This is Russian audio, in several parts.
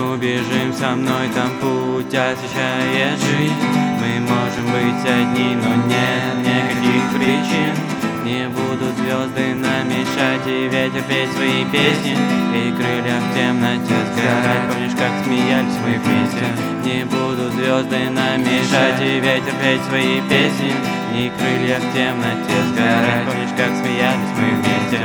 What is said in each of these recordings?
Убежим со мной, там путь освещает жизнь. Мы можем быть одни, но нет никаких причин. Не будут звезды нам мешать и ветер петь свои песни, и крылья в темноте сгорать. Помнишь, как смеялись мы вместе? Не будут звезды нам мешать и ветер петь свои песни, и крылья в темноте сгорать. Помнишь, как смеялись мы вместе?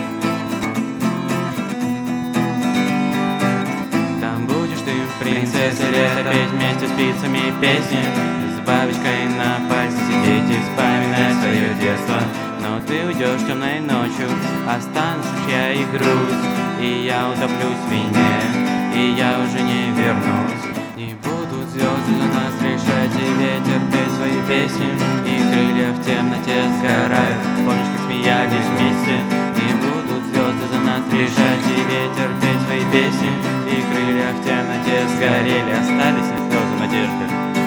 Там будешь ты, принцесса лета, петь вместе спицами песни, с бабочкой на пальце сидеть и вспоминать свое детство. Но ты уйдешь темной ночью, останусь я и грусть, и я утоплюсь в вине, и я уже не вернусь. Не будут звезды за нас решать, и ветер петь свои песни, и крылья в темноте сгорают. Помнишь, как смеялись вместе? Не будут звезды за нас решать, и ветер петь свои песни, и крылья в темноте сгорели. Остались слезы надежды.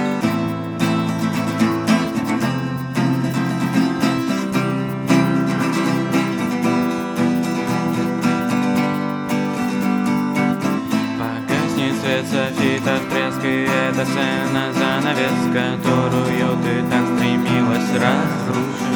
Свет софитов, треск, и эта сцена занавес, которую ты так стремилась разрушить.